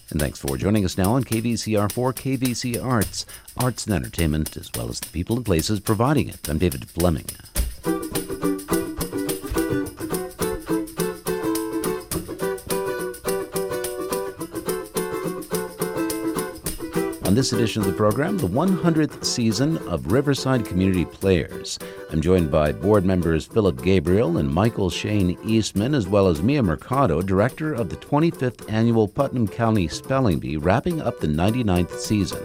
And thanks for joining us now on KVCR4, KVC Arts, arts and entertainment, as well as the people and places providing it. I'm David Fleming. On this edition of the program, the 100th season of Riverside Community Players. I'm joined by board members Philip Gabriel and Michael Shane Eastman, as well as Mia Mercado, director of the 25th Annual Putnam County Spelling Bee, wrapping up the 99th season.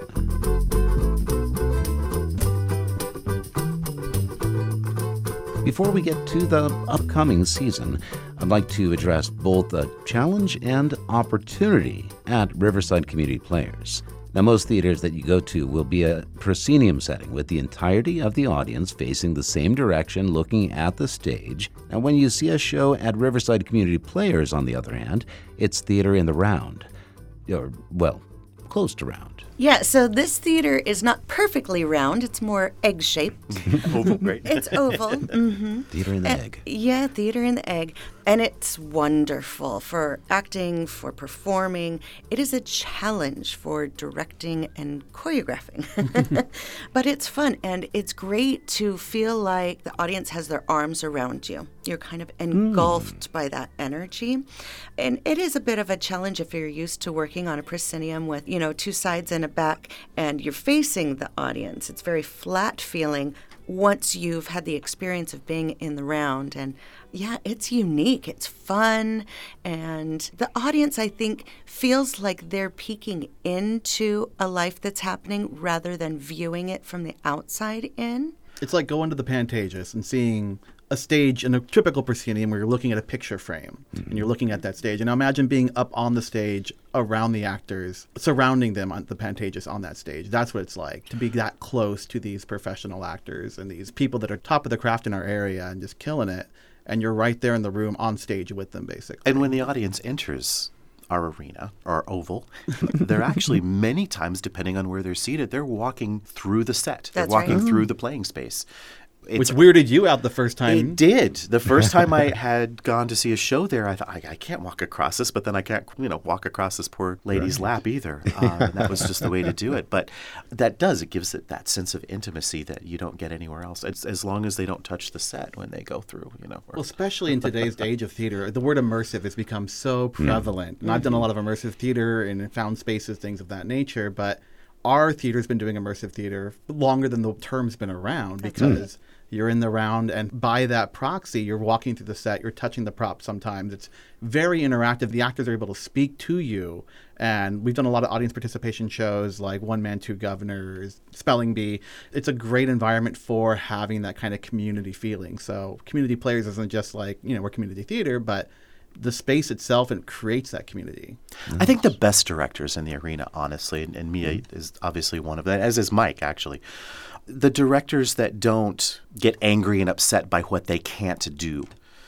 Before we get to the upcoming season, I'd like to address both a challenge and opportunity at Riverside Community Players. Now, most theaters that you go to will be a proscenium setting with the entirety of the audience facing the same direction, looking at the stage. Now, when you see a show at Riverside Community Players, on the other hand, it's theater in the round. Or, well, close to round. Yeah, so this theater is not perfectly round. It's more egg-shaped. Oval, right? It's oval. Mm-hmm. Theater in the egg. Yeah, theater in the egg. And it's wonderful for acting, for performing. It is a challenge for directing and choreographing. But it's fun, and it's great to feel like the audience has their arms around you. You're kind of engulfed by that energy. And it is a bit of a challenge if you're used to working on a proscenium with, two sides and a back, and you're facing the audience. It's very flat feeling once you've had the experience of being in the round. And yeah, it's unique. It's fun. And the audience, I think, feels like they're peeking into a life that's happening rather than viewing it from the outside in. It's like going to the Pantages and seeing a stage in a typical proscenium where you're looking at a picture frame and you're looking at that stage. And now imagine being up on the stage around the actors, surrounding them on the Pantages on that stage. That's what it's like to be that close to these professional actors and these people that are top of the craft in our area and just killing it. And you're right there in the room on stage with them, basically. And when the audience enters our arena, our oval, they're actually many times, depending on where they're seated, they're walking through the set. They're walking through the playing space. Which weirded you out the first time. It did. The first time I had gone to see a show there, I thought, I can't walk across this, but then I can't, walk across this poor lady's lap either. And that was just the way to do it. But it gives it that sense of intimacy that you don't get anywhere else, as long as they don't touch the set when they go through, Well, especially in today's age of theater, the word immersive has become so prevalent. And I've done a lot of immersive theater and found spaces, things of that nature, but our theater's been doing immersive theater longer than the term's been around because you're in the round, and by that proxy, you're walking through the set, you're touching the props sometimes. It's very interactive. The actors are able to speak to you, and we've done a lot of audience participation shows like One Man, Two Governors, Spelling Bee. It's a great environment for having that kind of community feeling. So Community Players isn't just like, we're community theater, but the space itself, and creates that community. I think the best directors in the arena, honestly, and Mia is obviously one of them, as is Mike, actually. The directors that don't get angry and upset by what they can't do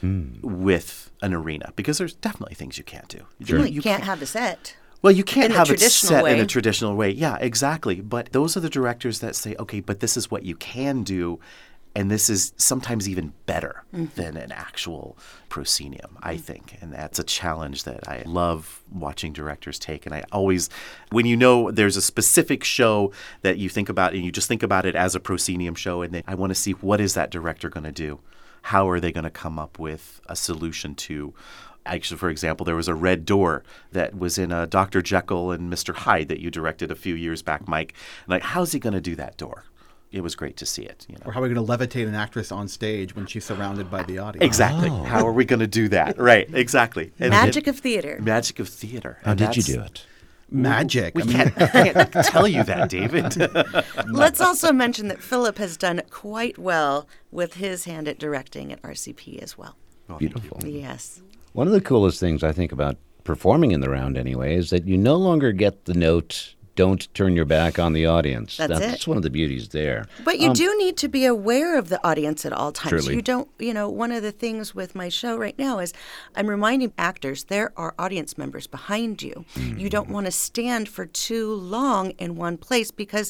with an arena, because there's definitely things you can't do. Sure. You can't have the set. Well, you can't have it set way. in a traditional way. Yeah, exactly. But those are the directors that say, okay, but this is what you can do, and this is sometimes even better than an actual proscenium, I think. And that's a challenge that I love watching directors take. And I always, when there's a specific show that you think about, and you just think about it as a proscenium show, and then I want to see, what is that director going to do? How are they going to come up with a solution to? Actually, for example, there was a red door that was in Dr. Jekyll and Mr. Hyde that you directed a few years back, Mike. Like, how's he going to do that door? It was great to see it. Or how are we going to levitate an actress on stage when she's surrounded by the audience? Exactly. Oh. How are we going to do that? Right. Exactly. Magic of theater. Magic of theater. How did you do it? Magic. We can't tell you that, David. Let's also mention that Philip has done quite well with his hand at directing at RCP as well. Oh, beautiful. Yes. One of the coolest things I think about performing in the round anyway is that you no longer get the note, don't turn your back on the audience. That's one of the beauties there. But you do need to be aware of the audience at all times. Truly. You don't, one of the things with my show right now is I'm reminding actors there are audience members behind you. You don't want to stand for too long in one place because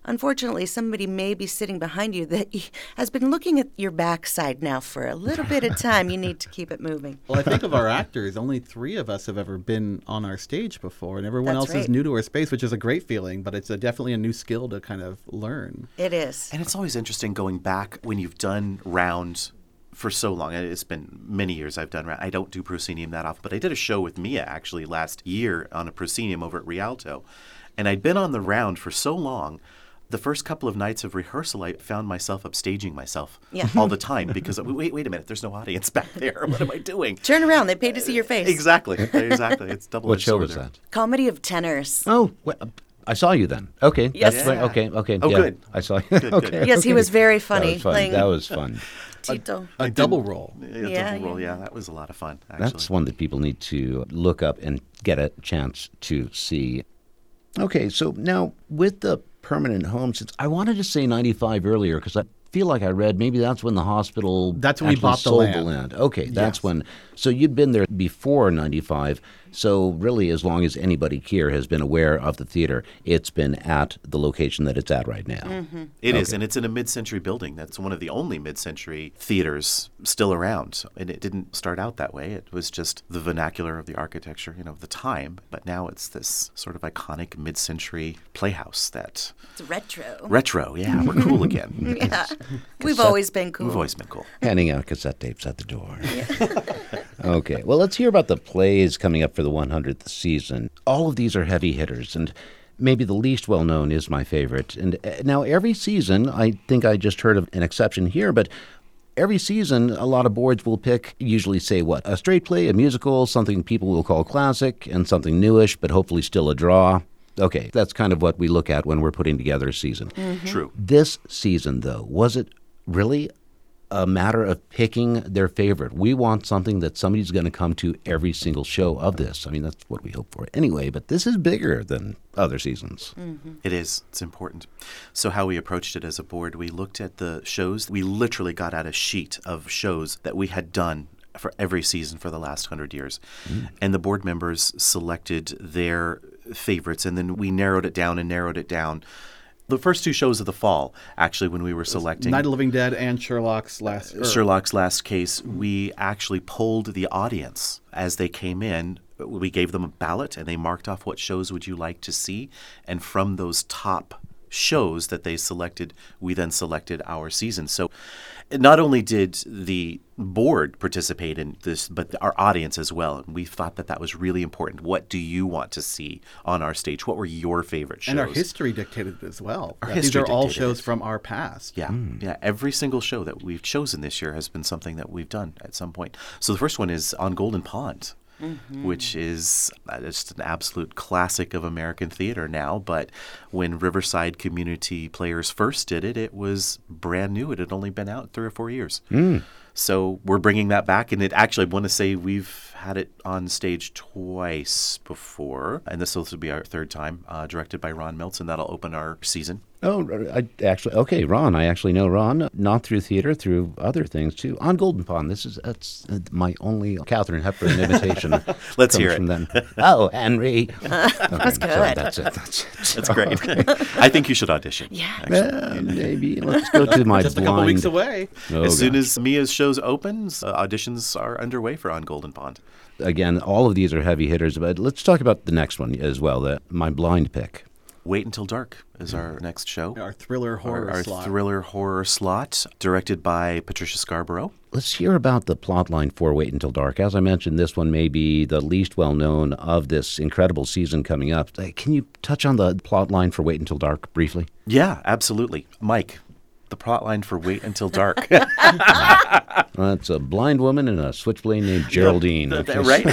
unfortunately, somebody may be sitting behind you that has been looking at your backside now for a little bit of time. You need to keep it moving. Well, I think of our actors, only 3 of us have ever been on our stage before, and everyone That's else right. is new to our space, which is a great feeling, but it's definitely a new skill to kind of learn. It is. And it's always interesting going back when you've done round for so long. It's been many years I've done round. I don't do proscenium that often, but I did a show with Mia actually last year on a proscenium over at Rialto. And I'd been on the round for so long, the first couple of nights of rehearsal, I found myself upstaging myself all the time because, wait a minute, there's no audience back there. What am I doing? Turn around. They paid to see your face. Exactly. It's double-edged What show sword was there. that? Comedy of Tenors. Oh, I saw you then. Okay. Yes. That's right. Yeah. Okay. Oh, yeah, good. I saw you. Good. Okay. Yes, he was very That funny was fun. playing That was fun. Tito. A double role. Yeah, double roll. Yeah, that was a lot of fun, actually. That's one that people need to look up and get a chance to see. Okay, so now with the permanent home, since I wanted to say 95 earlier because I feel like I read maybe that's when the hospital That's when we actually bought the sold land. the land. Okay, that's Yes. when. So you'd been there before 95. So really, as long as anybody here has been aware of the theater, it's been at the location that it's at right now. It is, and it's in a mid-century building. That's one of the only mid-century theaters still around. And it didn't start out that way. It was just the vernacular of the architecture, of the time. But now it's this sort of iconic mid-century playhouse that... It's retro. Retro, yeah, we're cool again. Yeah. We've always been cool. We've always been cool. Handing out cassette tapes at the door. Okay, well, let's hear about the plays coming up for the 100th season. All of these are heavy hitters, and maybe the least well-known is my favorite. And now every season, I think I just heard of an exception here, but every season, a lot of boards will pick, usually say what, a straight play, a musical, something people will call classic, and something newish, but hopefully still a draw. Okay, that's kind of what we look at when we're putting together a season. True. This season, though, was it really a matter of picking their favorite? We want something that somebody's going to come to every single show of this. I mean, that's what we hope for anyway, but this is bigger than other seasons. It is. It's important. So how we approached it as a board, we looked at the shows. We literally got out a sheet of shows that we had done for every season for the last 100 years. And the board members selected their favorites, and then we narrowed it down. The first 2 shows of the fall, actually, when we were selecting Night of the Living Dead and Sherlock's Last Case, we actually polled the audience as they came in. We gave them a ballot, and they marked off what shows would you like to see. And from those top shows that they selected, we then selected our season. So not only did the board participate in this, but our audience as well. And we thought that that was really important. What do you want to see on our stage? What were your favorite shows? And our history dictated it as well. Our These history are all dictated shows it. from our past. Yeah, yeah. Every single show that we've chosen this year has been something that we've done at some point. So the first one is On Golden Pond, which is just an absolute classic of American theater now. But when Riverside Community Players first did it, it was brand new. It had only been out 3 or 4 years. So we're bringing that back. And it actually, I want to say we've had it on stage twice before. And this will be our 3rd time, directed by Ron Miltz, and that'll open our season. Oh, okay, Ron. I actually know Ron, not through theater, through other things too. On Golden Pond, that's my only Katharine Hepburn imitation. Let's comes hear it. from then. Oh, Henry. That's good. So that's it. That's great. I think you should audition. Yeah. Maybe let's go to my Just a blind. couple weeks away. Oh, As soon gosh. as Mia's shows opens, auditions are underway for On Golden Pond. Again, all of these are heavy hitters, but let's talk about the next one as well. My blind pick. Wait Until Dark is our next show. Our thriller horror Our slot. thriller horror slot, directed by Patricia Scarborough. Let's hear about the plot line for Wait Until Dark. As I mentioned, this one may be the least well-known of this incredible season coming up. Can you touch on the plot line for Wait Until Dark briefly? Yeah, absolutely. Mike, the plot line for Wait Until Dark. It's a blind woman and a switchblade named Geraldine. Right?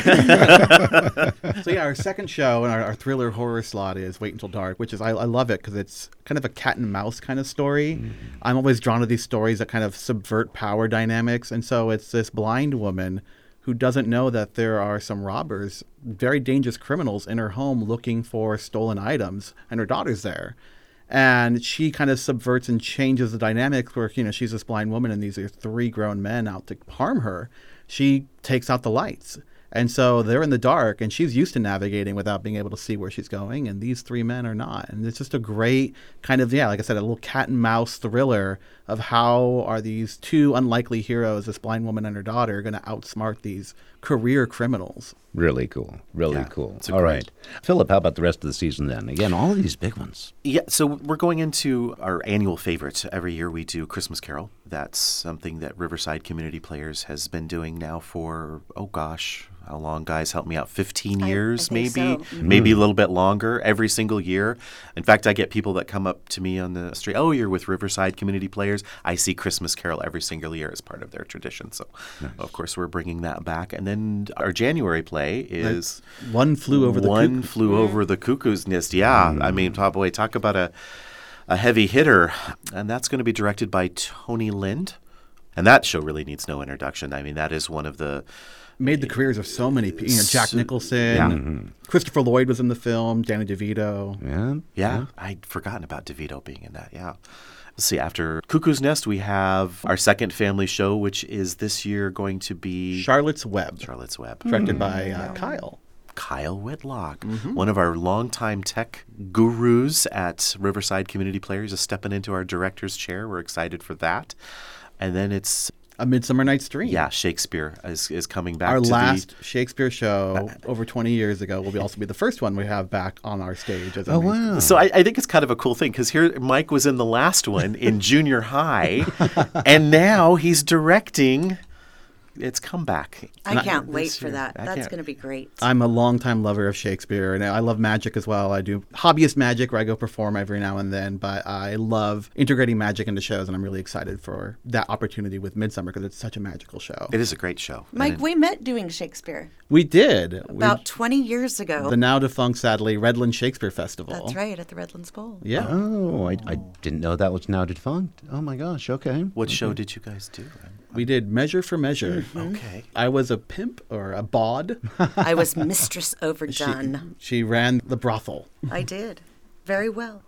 So yeah, our second show and our thriller horror slot is Wait Until Dark, which is I love it because it's kind of a cat and mouse kind of story. I'm always drawn to these stories that kind of subvert power dynamics, and so it's this blind woman who doesn't know that there are some robbers, very dangerous criminals in her home looking for stolen items, and her daughter's there. And she kind of subverts and changes the dynamics where, she's this blind woman and these are 3 grown men out to harm her. She takes out the lights. And so they're in the dark, and she's used to navigating without being able to see where she's going, and these three men are not. And it's just a great kind of, like I said, a little cat and mouse thriller of how are these two unlikely heroes, this blind woman and her daughter, going to outsmart these career criminals. Really cool. Really cool. it's All great. right. Philip, how about the rest of the season then? Again, all of these big ones. Yeah, so we're going into our annual favorite. Every year we do Christmas Carol. That's something that Riverside Community Players has been doing now for, how long, guys? Help me out. 15 years, I maybe? think so. Maybe a little bit longer, every single year. In fact, I get people that come up to me on the street, oh, you're with Riverside Community Players. I see Christmas Carol every single year as part of their tradition. So, of course, we're bringing that back. And then our January play is One Flew Over the One Cuckoo. Flew Over the Cuckoo's Nest. Yeah, I mean, talk about a heavy hitter. And that's going to be directed by Tony Lind. And that show really needs no introduction. I mean, that is one of the... Made the careers of so many people. Jack Nicholson, Christopher Lloyd was in the film, Danny DeVito. Yeah, I'd forgotten about DeVito being in that, yeah. Let's see, after Cuckoo's Nest, we have our second family show, which is this year going to be... Charlotte's Web, directed by Kyle Whitlock, one of our longtime tech gurus at Riverside Community Players, is stepping into our director's chair. We're excited for that. And then it's... A Midsummer Night's Dream. Yeah, Shakespeare is coming back. Our last Shakespeare show over 20 years ago will also be the first one we have back on our stage. As Oh, wow. So I think it's kind of a cool thing because here Mike was in the last one in junior high, and now he's directing its comeback. I can't wait this for year. that. I That's can't- going to be great. I'm a longtime lover of Shakespeare, and I love magic as well. I do hobbyist magic where I go perform every now and then, but I love integrating magic into shows, and I'm really excited for that opportunity with Midsummer because it's such a magical show. It is a great show. Mike, And we met doing Shakespeare We did. about 20 years ago. The now defunct, sadly, Redland Shakespeare Festival. That's right, at the Redlands Bowl. Yeah. Oh, I didn't know that was now defunct. Oh, my gosh. Okay. what show did you guys do? We did Measure for Measure. Okay. I was a pimp or a bawd. I was Mistress Overdone. She ran the brothel. I did. Very well.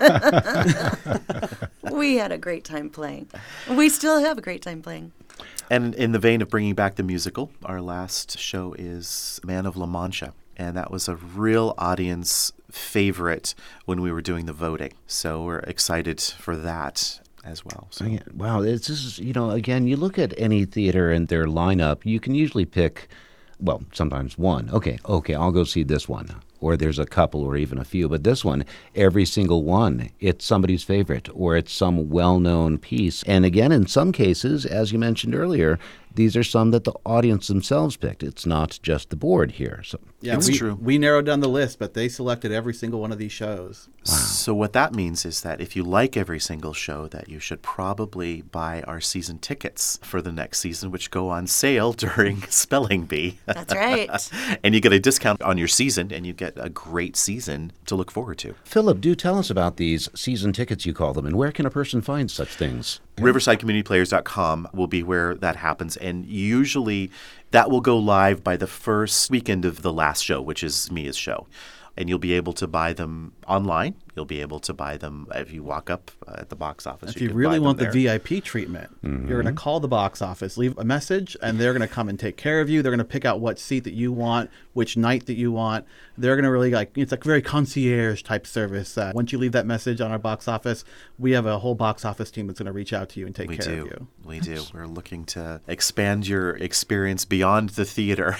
We had a great time playing. We still have a great time playing. And in the vein of bringing back the musical, our last show is Man of La Mancha. And that was a real audience favorite when we were doing the voting. So we're excited for that as well. So. Yeah, wow, it's just, again, you look at any theater and their lineup, you can usually pick, well, sometimes one. Okay, I'll go see this one. Or there's a couple or even a few. But this one, every single one, it's somebody's favorite or it's some well-known piece. And again, in some cases, as you mentioned earlier, these are some that the audience themselves picked. It's not just the board here. So Yeah, It's true. We narrowed down the list, but they selected every single one of these shows. So what that means is that if you like every single show, that you should probably buy our season tickets for the next season, which go on sale during Spelling Bee. That's right. And you get a discount on your season, and you get a great season to look forward to. Philip, do tell us about these season tickets, you call them, and where can a person find such things? RiversideCommunityPlayers.com will be where that happens, and usually that will go live by the first weekend of the last show, which is Mia's show. And you'll be able to buy them online. You'll be able to buy them if you walk up at the box office. If you can really buy want them the there. VIP treatment, you're going to call the box office, leave a message, and they're going to come and take care of you. They're going to pick out what seat that you want, which night that you want. They're going to really it's like very concierge type service. Once you leave that message on our box office, we have a whole box office team that's going to reach out to you and take We care do. of you. We do. We're looking to expand your experience beyond the theater.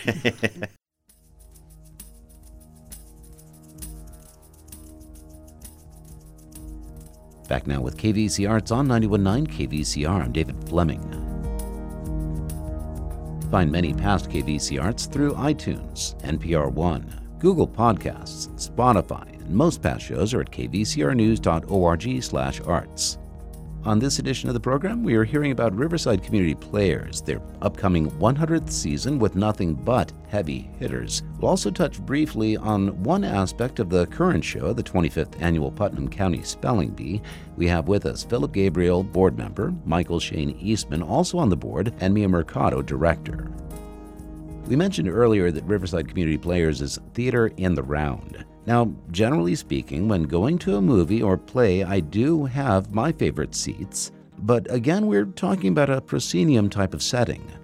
Back now with KVC Arts on 91.9 KVCR. I'm David Fleming. Find many past KVC Arts through iTunes, NPR One, Google Podcasts, Spotify, and most past shows are at kvcrnews.org/arts. On this edition of the program, we are hearing about Riverside Community Players, their upcoming 100th season with nothing but heavy hitters. We'll also touch briefly on one aspect of the current show, the 25th Annual Putnam County Spelling Bee. We have with us Philip Gabriel, board member, Michael Shane Eastman, also on the board, and Mia Mercado, director. We mentioned earlier that Riverside Community Players is theater in the round. Now, generally speaking, when going to a movie or play, I do have my favorite seats. But again, we're talking about a proscenium type of setting.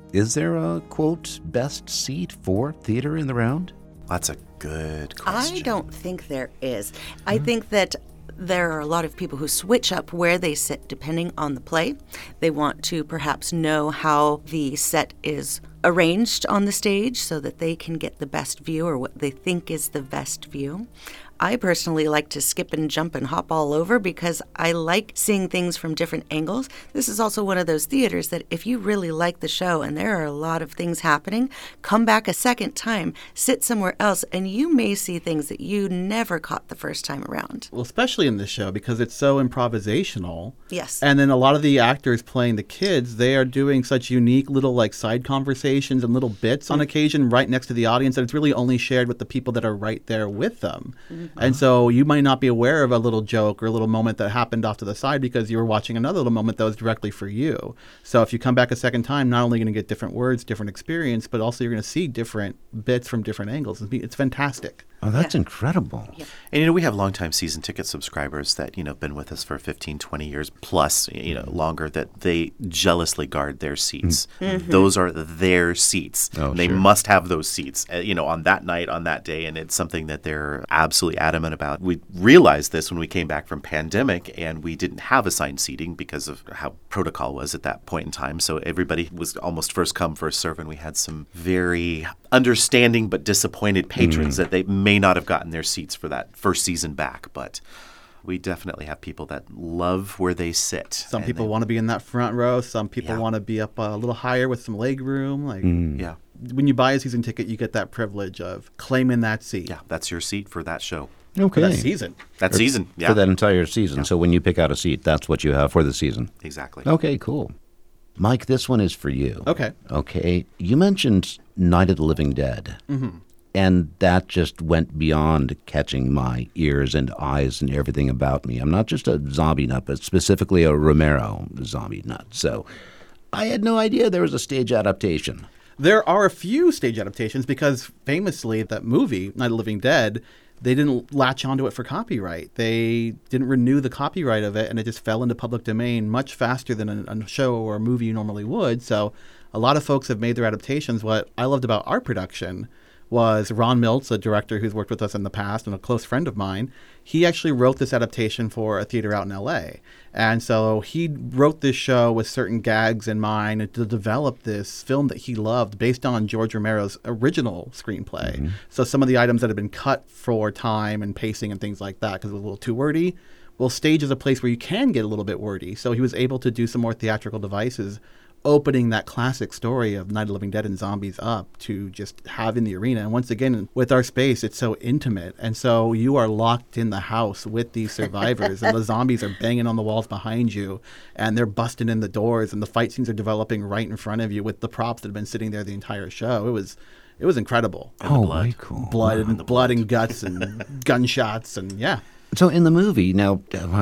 Is there a, quote, best seat for theater in the round? That's a good question. I don't think there is. I think that there are a lot of people who switch up where they sit depending on the play. They want to perhaps know how the set is arranged on the stage so that they can get the best view or what they think is the best view. I personally like to skip and jump and hop all over because I like seeing things from different angles. This is also one of those theaters that if you really like the show and there are a lot of things happening, come back a second time, sit somewhere else, and you may see things that you never caught the first time around. Well, especially in this show because it's so improvisational. Yes. And then a lot of the actors playing the kids, they are doing such unique little like side conversations and little bits on occasion right next to the audience that it's really only shared with the people that are right there with them. And so you might not be aware of a little joke or a little moment that happened off to the side because you were watching another little moment that was directly for you. So if you come back a second time, not only are you going to get different words, different experience, but also you're going to see different bits from different angles. It's fantastic. Oh, that's incredible. Yeah. And, we have longtime season ticket subscribers that, been with us for 15, 20 years plus, longer, that they jealously guard their seats. Mm-hmm. Those are their seats. Oh, they sure. must have those seats, on that night, on that day. And it's something that they're absolutely adamant about. We realized this when we came back from pandemic and we didn't have assigned seating because of how protocol was at that point in time. So everybody was almost first come, first serve. And we had some very understanding but disappointed patrons that they may not have gotten their seats for that first season back, but we definitely have people that love where they sit. Some people want to be in that front row. Some people want to be up a little higher with some leg room. Yeah. When you buy a season ticket, you get that privilege of claiming that seat. Yeah, that's your seat for that show. Okay. For that season. That season, yeah. For that entire season. So when you pick out a seat, that's what you have for the season. Exactly. Okay, cool. Mike, this one is for you. Okay. Okay. You mentioned Night of the Living Dead. Mm-hmm. And that just went beyond catching my ears and eyes and everything about me. I'm not just a zombie nut, but specifically a Romero zombie nut. So I had no idea there was a stage adaptation. There are a few stage adaptations because famously that movie, Night of the Living Dead, they didn't latch onto it for copyright. They didn't renew the copyright of it, and it just fell into public domain much faster than a show or a movie normally would. So a lot of folks have made their adaptations. What I loved about our production was Ron Miltz, a director who's worked with us in the past and a close friend of mine. He actually wrote this adaptation for a theater out in L.A. And so he wrote this show with certain gags in mind to develop this film that he loved based on George Romero's original screenplay. Mm-hmm. So some of the items that had been cut for time and pacing and things like that because it was a little too wordy. Well, stage is a place where you can get a little bit wordy. So he was able to do some more theatrical devices opening that classic story of Night of the Living Dead and zombies up to just have in the arena. And once again, with our space, it's so intimate. And so you are locked in the house with these survivors and the zombies are banging on the walls behind you and they're busting in the doors and the fight scenes are developing right in front of you with the props that have been sitting there the entire show. It was incredible. And the blood. Very cool. Blood and guts and gunshots and yeah. So in the movie, now,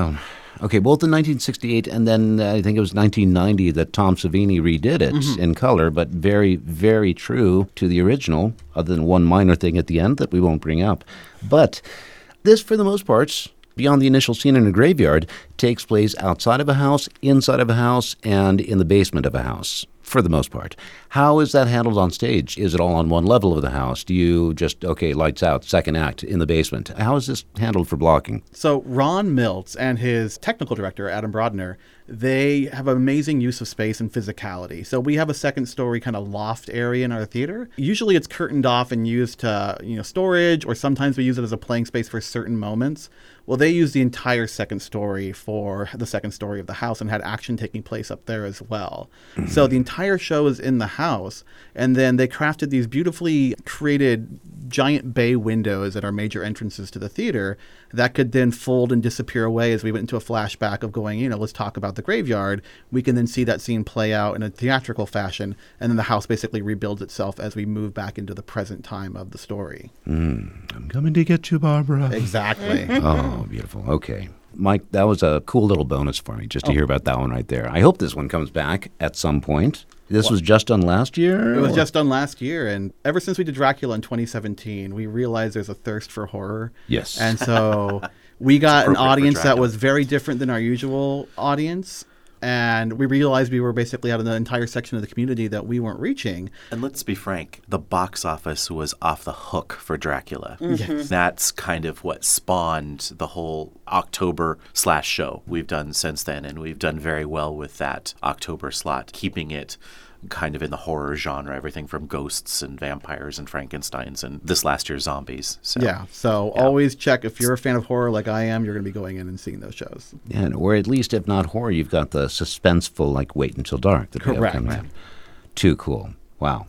both in 1968 and then I think it was 1990 that Tom Savini redid it in color, but very, very true to the original, other than one minor thing at the end that we won't bring up. But this, for the most part, beyond the initial scene in a graveyard, takes place outside of a house, inside of a house, and in the basement of a house, for the most part. How is that handled on stage? Is it all on one level of the house? Do you just, lights out, second act in the basement? How is this handled for blocking? So Ron Miltz and his technical director, Adam Brodner, they have amazing use of space and physicality. So we have a second story kind of loft area in our theater. Usually it's curtained off and used to, storage, or sometimes we use it as a playing space for certain moments. Well, they used the entire second story for the second story of the house and had action taking place up there as well. Mm-hmm. So the entire show is in the house, and then they crafted these beautifully created giant bay windows at our major entrances to the theater that could then fold and disappear away as we went into a flashback of going, let's talk about the graveyard. We can then see that scene play out in a theatrical fashion, and then the house basically rebuilds itself as we move back into the present time of the story. I'm coming to get you, Barbara. Exactly. Oh, beautiful. Okay. Mike, that was a cool little bonus for me just to hear about that one right there. I hope this one comes back at some point. This was just done last year? It was just done last year. And ever since we did Dracula in 2017, we realized there's a thirst for horror. Yes. And so we got an audience that was very different than our usual audience. And we realized we were basically out of the entire section of the community that we weren't reaching. And let's be frank, the box office was off the hook for Dracula. Yes. That's kind of what spawned the whole October/show we've done since then. And we've done very well with that October slot, keeping it kind of in the horror genre, everything from ghosts and vampires and Frankensteins and this last year's zombies. So, So always check if you're a fan of horror like I am, you're going to be going in and seeing those shows. Yeah, or at least if not horror, you've got the suspenseful, like Wait Until Dark. That Correct. coming up. Too cool. Wow.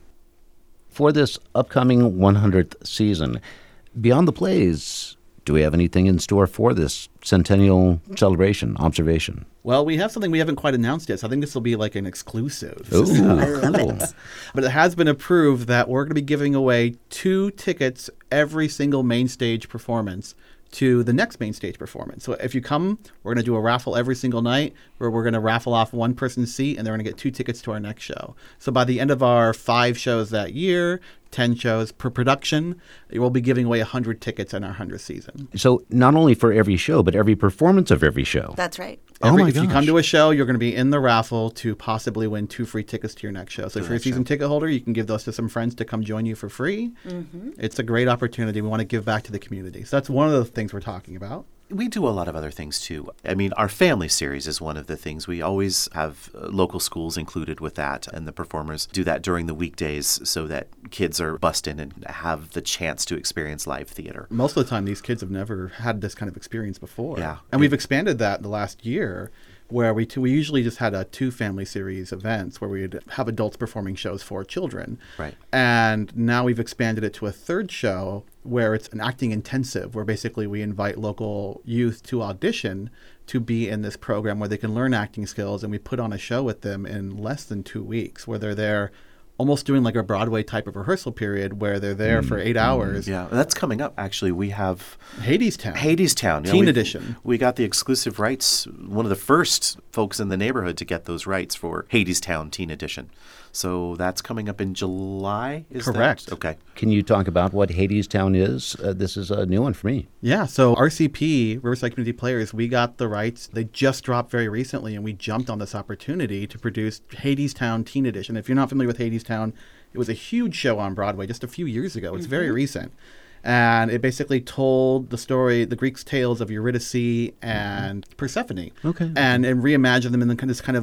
For this upcoming 100th season, beyond the plays, do we have anything in store for this centennial celebration, observation? Well, we have something we haven't quite announced yet, so I think this will be like an exclusive. Ooh, love cool. it. But it has been approved that we're going to be giving away 2 tickets every single main stage performance to the next main stage performance. So if you come, we're going to do a raffle every single night where we're going to raffle off one person's seat and they're going to get 2 tickets to our next show. So by the end of our 5 shows that year, 10 shows per production, we'll be giving away 100 tickets in our 100th season. So not only for every show, but every performance of every show. That's right. Oh my If you gosh. come to a show, you're going to be in the raffle to possibly win 2 free tickets to your next show. So if you're a season ticket holder, you can give those to some friends to come join you for free. It's a great opportunity. We want to give back to the community. So that's one of the things we're talking about. We do a lot of other things too. I mean, our family series is one of the things. We always have local schools included with that, and the performers do that during the weekdays so that kids are bussed in and have the chance to experience live theater. Most of the time, these kids have never had this kind of experience before. Yeah. And we've expanded that the last year, where we usually just had 2 family series events where we'd have adults performing shows for children. Right. And now we've expanded it to a 3rd show where it's an acting intensive, where basically we invite local youth to audition to be in this program where they can learn acting skills, and we put on a show with them in less than 2 weeks, where they're there almost doing like a Broadway type of rehearsal period where they're there for 8 hours. Yeah, that's coming up. Actually, we have Hadestown. Hadestown. Teen Edition. We got the exclusive rights, one of the first folks in the neighborhood to get those rights for Hadestown Teen Edition. So that's coming up in July, is that? Correct. Okay. Can you talk about what Hadestown is? This is a new one for me. Yeah, so RCP, Riverside Community Players, we got the rights. They just dropped very recently, and we jumped on this opportunity to produce Hadestown Teen Edition. If you're not familiar with Hadestown, it was a huge show on Broadway just a few years ago. It's very recent. And it basically told the story, the Greek tales of Eurydice and Persephone. Okay. And reimagined them in this kind of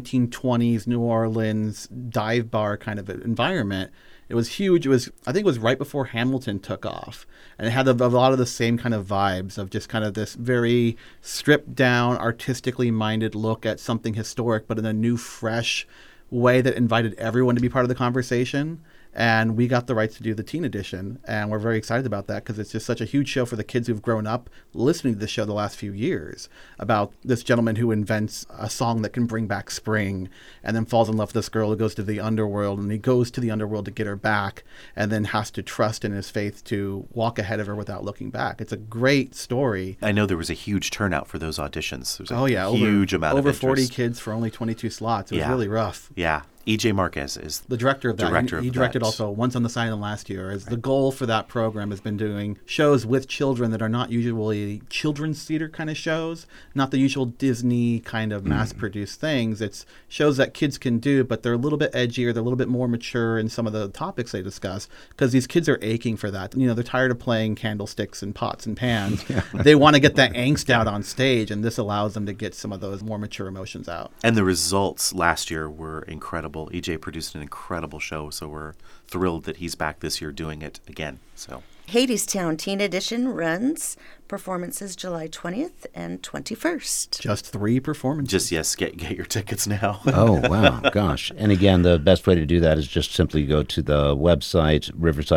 1920s New Orleans dive bar kind of environment. It was huge. I think it was right before Hamilton took off. And it had a lot of the same kind of vibes of just kind of this very stripped down, artistically minded look at something historic, but in a new, fresh way that invited everyone to be part of the conversation. And we got the rights to do the teen edition, and we're very excited about that because it's just such a huge show for the kids who've grown up listening to the show the last few years about this gentleman who invents a song that can bring back spring and then falls in love with this girl who goes to the underworld, and he goes to the underworld to get her back and then has to trust in his faith to walk ahead of her without looking back. It's a great story. I know there was a huge turnout for those auditions. There was a Oh, yeah. huge amount of over interest. 40 kids for only 22 slots. It was Yeah. really rough. Yeah. E.J. Marquez is The director of that. Director he of directed that. also Once on the Island last year. As the goal for that program has been doing shows with children that are not usually children's theater kind of shows, not the usual Disney kind of mass-produced things. It's shows that kids can do, but they're a little bit edgier, they're a little bit more mature in some of the topics they discuss, because these kids are aching for that. You know, they're tired of playing candlesticks and pots and pans. They want to get that angst out on stage, and this allows them to get some of those more mature emotions out. And the results last year were incredible. EJ produced an incredible show, so we're thrilled that he's back this year doing it again. So Hadestown Teen Edition runs performances July 20th and 21st. Just 3 performances. just get your tickets now. Oh, wow. Gosh. And again, the best way to do that is just simply go to the website,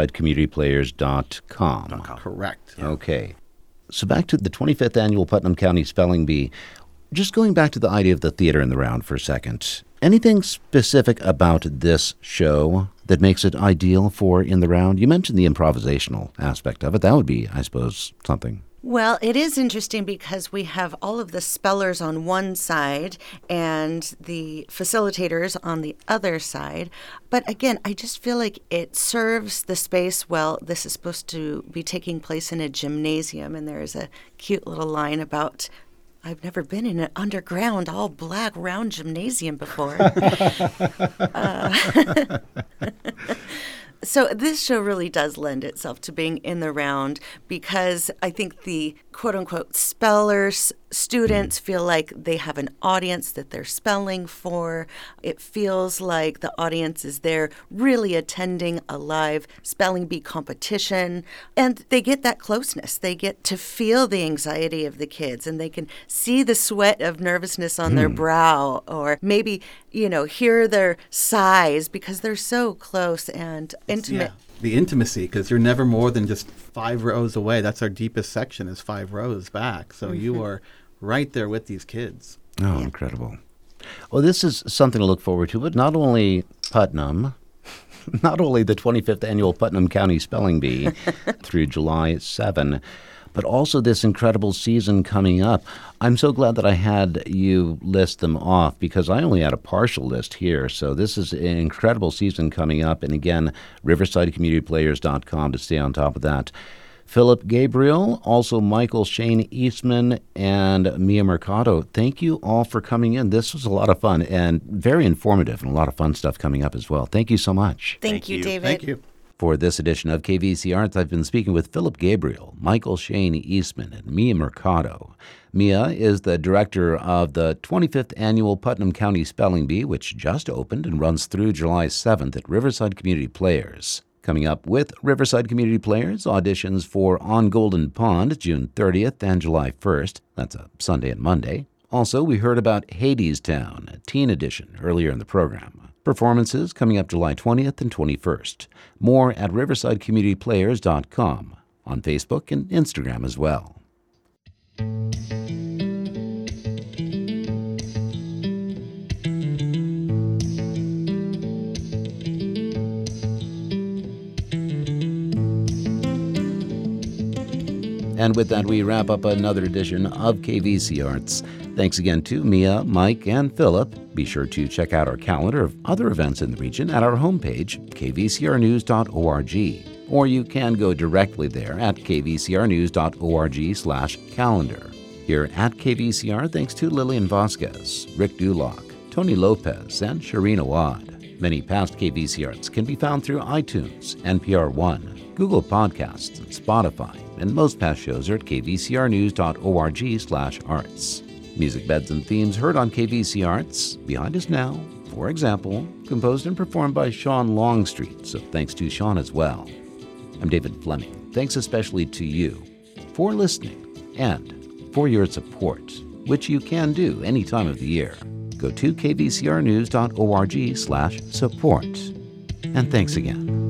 riversidecommunityplayers.com. Correct. Okay. So back to the 25th Annual Putnam County Spelling Bee. Just going back to the idea of the theater in the round for a second. Anything specific about this show that makes it ideal for in the round? You mentioned the improvisational aspect of it. That would be, I suppose, something. Well, it is interesting because we have all of the spellers on one side and the facilitators on the other side. But again, I just feel like it serves the space well. This is supposed to be taking place in a gymnasium, and there is a cute little line about I've never been in an underground, all black, round gymnasium before. So this show really does lend itself to being in the round because I think the quote-unquote spellers, students feel like they have an audience that they're spelling for. It feels like the audience is there really attending a live spelling bee competition, and they get that closeness. They get to feel the anxiety of the kids, and they can see the sweat of nervousness on their brow, or maybe, hear their sighs because they're so close and intimate. Yeah. The intimacy, because you're never more than just 5 rows away. That's our deepest section, is 5 rows back. So you are right there with these kids. Oh, incredible. Well, this is something to look forward to, but not only Putnam, not only the 25th Annual Putnam County Spelling Bee through July 7, but also this incredible season coming up. I'm so glad that I had you list them off because I only had a partial list here. So this is an incredible season coming up. And again, riversidecommunityplayers.com to stay on top of that. Philip Gabriel, also Michael Shane Eastman, and Mia Mercado. Thank you all for coming in. This was a lot of fun and very informative, and a lot of fun stuff coming up as well. Thank you so much. Thank you, David. Thank you. For this edition of KVC Arts, I've been speaking with Philip Gabriel, Michael Shane Eastman, and Mia Mercado. Mia is the director of the 25th Annual Putnam County Spelling Bee, which just opened and runs through July 7th at Riverside Community Players. Coming up with Riverside Community Players, auditions for On Golden Pond, June 30th and July 1st. That's a Sunday and Monday. Also, we heard about Hadestown, a teen edition, earlier in the program. Performances coming up July 20th and 21st. More at riversidecommunityplayers.com, on Facebook and Instagram as well. And with that, we wrap up another edition of KVC Arts. Thanks again to Mia, Mike, and Philip. Be sure to check out our calendar of other events in the region at our homepage, kvcrnews.org. Or you can go directly there at kvcrnews.org/calendar. Here at KVCR, thanks to Lillian Vasquez, Rick Duloc, Tony Lopez, and Shireen Awad. Many past KVC Arts can be found through iTunes, NPR One, Google Podcasts, and Spotify, and most past shows are at kvcrnews.org/arts. Music beds and themes heard on KVC Arts, Behind Us Now, for example, composed and performed by Sean Longstreet, so thanks to Sean as well. I'm David Fleming. Thanks especially to you for listening and for your support, which you can do any time of the year. Go to kvcrnews.org/support. And thanks again.